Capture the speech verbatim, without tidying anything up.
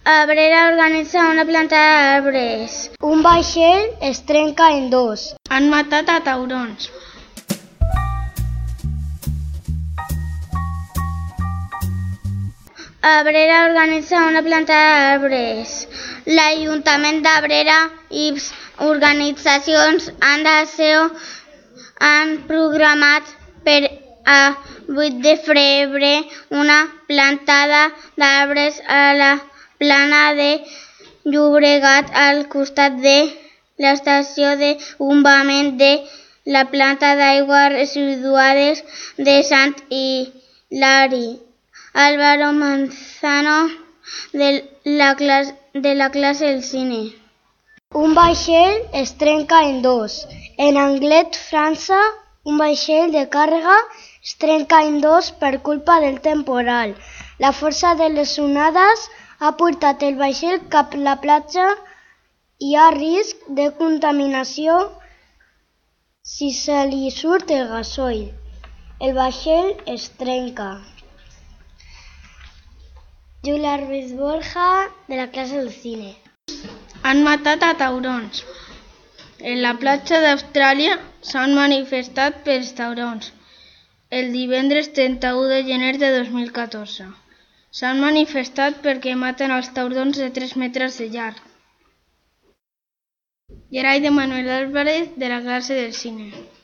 Abrera organitza una planta d'arbres. Un vaixell es trenca en dos. Han matat a taurons. Abrera organitza una planta d'arbres. L'Ajuntament d'Abrera i organitzacions han de ser han programat per a vuit de febrer una plantada d'arbres a la plana de Llobregat al costat de l'estació de bombament de la planta d'aigües residuals de Sant Hilari. Álvaro Manzano, de la, clase, de la clase del cine. Un vaixell es trenca en dos. En Anglet, França, un vaixell de càrrega es trenca en dos per culpa del temporal. La força de les onades ha portat el vaixell cap a la platja. Hi ha risc de contaminació si se li surt el gasoil. El vaixell es trenca. Julia Ruiz Borja, de la clase del cine. Han matat a taurons. En la platja d'Austràlia s'han manifestat pels taurons el divendres trenta-u de gener de dos mil catorze. S'han manifestat perquè maten els taurons de tres metres de llarg. Gerai de Manuel Álvarez, de la clase del cine.